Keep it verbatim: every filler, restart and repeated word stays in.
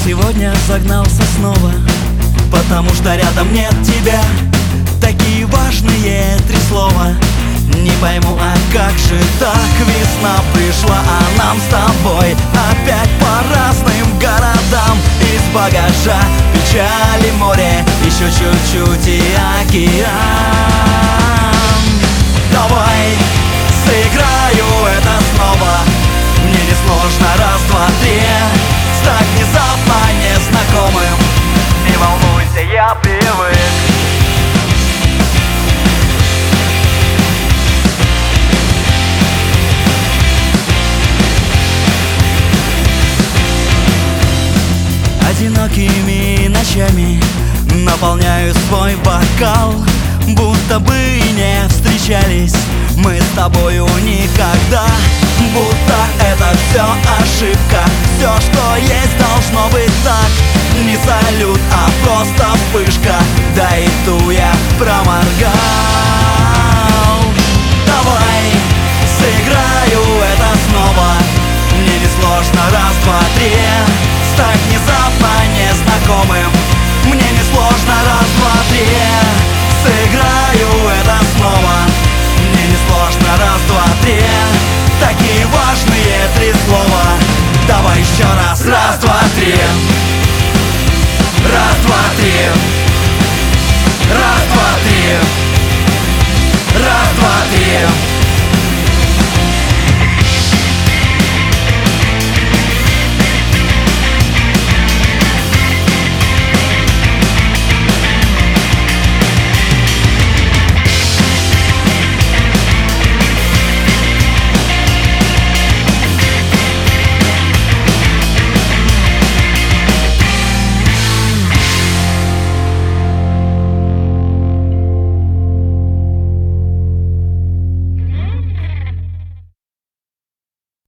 сегодня загнался снова, потому что рядом нет тебя. Такие важные три слова. Не пойму, а как же так? Весна пришла, а нам с тобой опять по разным городам. Из багажа печали море, еще чуть-чуть и океан. Давай сыграю это снова. Мне несложно, раз, два, три. Стать внезапно незнакомым. Не волнуйся, я привык. Одинокими ночами наполняю свой бокал, будто бы и не встречались мы с тобою никогда. Будто это все ошибка, все, что есть, должно быть так. Не салют, а просто вспышка, да и ту я проморгал. Давай сыграю это снова. Мне несложно, раз, два, три. Стать внезапно незнакомым. Мне несложно, раз, два, три. Сыграю это снова. Мне несложно, раз, два, три. Такие важные три слова. Давай еще раз. Раз, два, три. Раз, два, три.